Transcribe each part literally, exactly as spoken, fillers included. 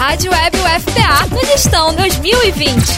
Rádio Web U F P A no Listão dois mil e vinte.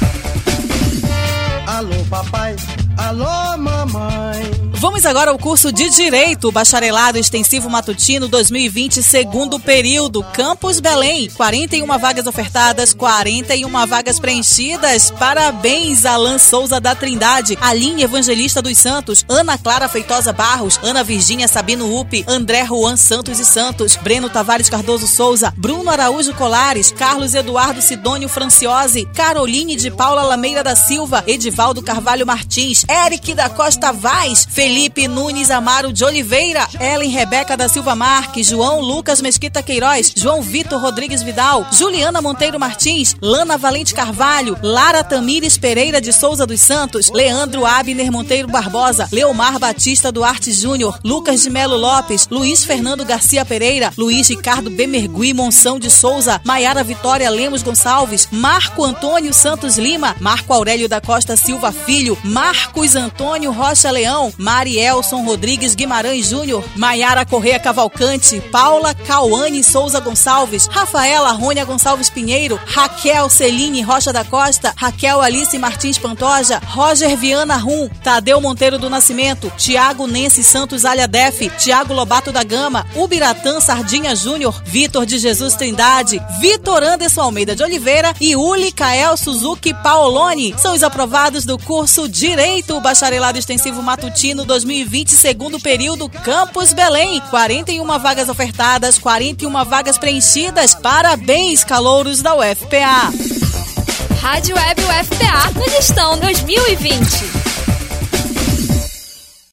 Alô papai, alô mamãe. Vamos agora ao curso de Direito, Bacharelado Extensivo Matutino dois mil e vinte, segundo período, Campus Belém. quarenta e uma vagas ofertadas, quarenta e uma vagas preenchidas. Parabéns, Alan Souza da Trindade, Aline Evangelista dos Santos, Ana Clara Feitosa Barros, Ana Virgínia Sabino Upi, André Juan Santos e Santos, Breno Tavares Cardoso Souza, Bruno Araújo Colares, Carlos Eduardo Sidônio Franciose, Caroline de Paula Lameira da Silva, Edivaldo Carvalho Martins, Eric da Costa Vaz, Felipe Nunes Amaro de Oliveira, Ellen Rebeca da Silva Marques, João Lucas Mesquita Queiroz, João Vitor Rodrigues Vidal, Juliana Monteiro Martins, Lana Valente Carvalho, Lara Tamires Pereira de Souza dos Santos, Leandro Abner Monteiro Barbosa, Leomar Batista Duarte Júnior, Lucas de Melo Lopes, Luiz Fernando Garcia Pereira, Luiz Ricardo Bemergui Monção de Souza, Maiara Vitória Lemos Gonçalves, Marco Antônio Santos Lima, Marco Aurélio da Costa Silva Filho, Marcos Antônio Rocha Leão, Marielson Rodrigues Guimarães Júnior, Maiara Correia Cavalcante, Paula Cauane Souza Gonçalves, Rafaela Rônia Gonçalves Pinheiro, Raquel Celine Rocha da Costa, Raquel Alice Martins Pantoja, Roger Viana Rum, Tadeu Monteiro do Nascimento, Tiago Nense Santos Alhadef, Tiago Lobato da Gama, Ubiratã Sardinha Júnior, Vitor de Jesus Trindade, Vitor Anderson Almeida de Oliveira e Uli Kael Suzuki Paoloni são os aprovados do curso Direito, Bacharelado Extensivo Matutino dois mil e vinte, segundo período, Campus Belém. quarenta e uma vagas ofertadas, quarenta e uma vagas preenchidas. Parabéns, calouros da U F P A. Rádio Web U F P A no Listão dois mil e vinte.